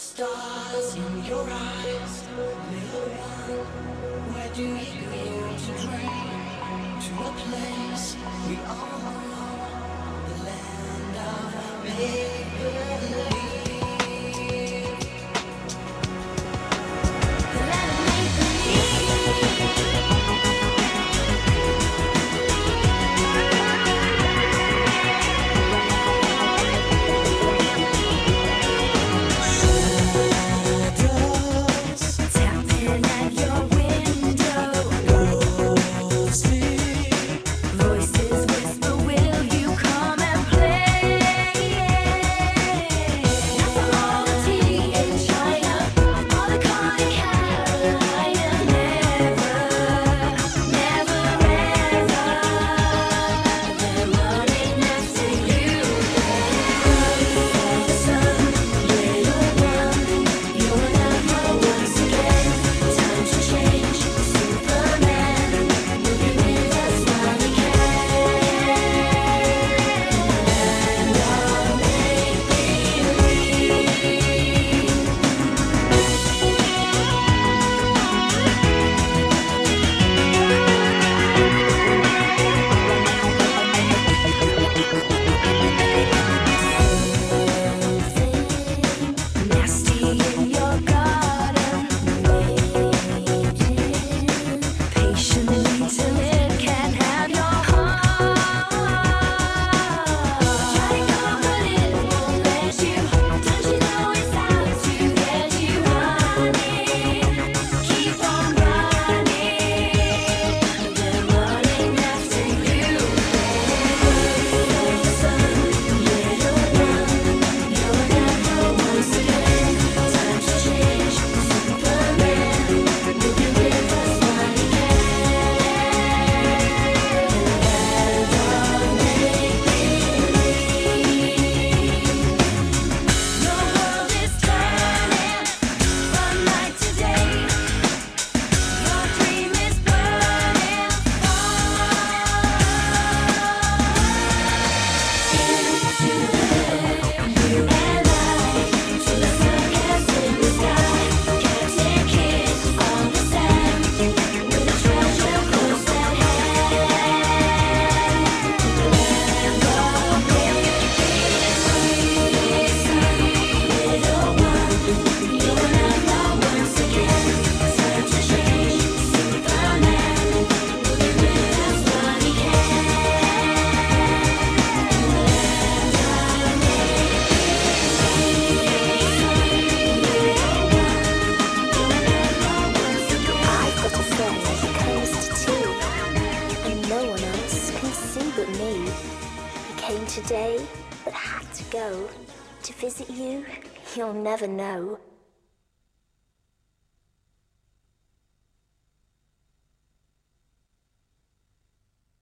Stars in your eyes, little one. Where do you go to dream? To a place we all know, the land of make-believe. The land of make-believe. Today, but had to go. To visit you, you'll never know.